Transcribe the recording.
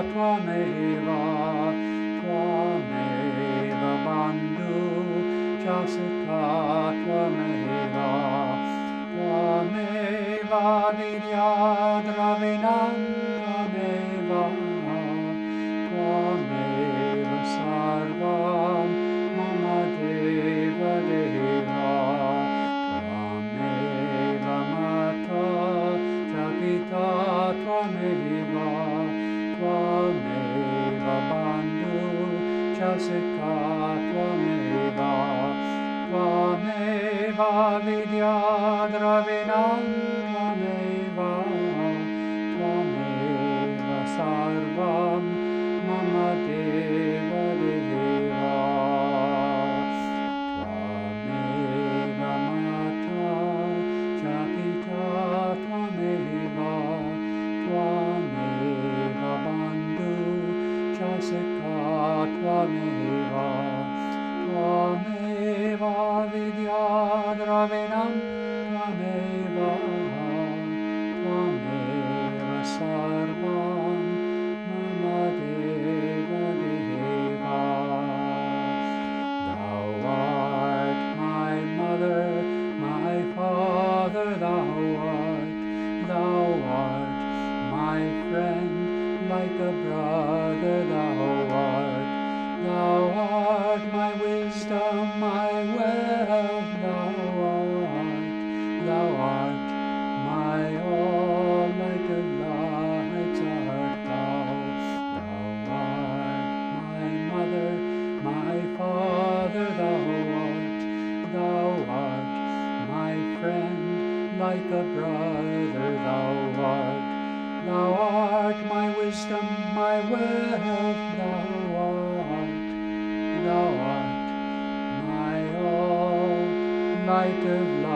Tvameva, Tvameva Bandhu, Jasika Tvameva, Tvameva Vidya Dravinam, Tvameva, Tvameva Sarvam, Mama Deva Deva, Tvameva Mata, Jagita Tvameva, Tvameva Bandhu, Jasika Tvameva, Tvameva Vidya Dravinam, Tvameva, Tvameva Sarvam, Mama Deva Deva, Tvameva Mata, Jagita Tvameva, Tvameva Bandhu, Jasika Tvameva, Tvameva Vidya Dravinam, Tvameva, Tvameva Sarvam, Mama Deva Deva. Thou art my mother, my father, thou art my friend, like a brother, thou art my wisdom, my wealth, thou art my all, like a light art thou art my mother, my father, thou art my friend, like a brother, thou art my wisdom, my wealth, thou art my all, light of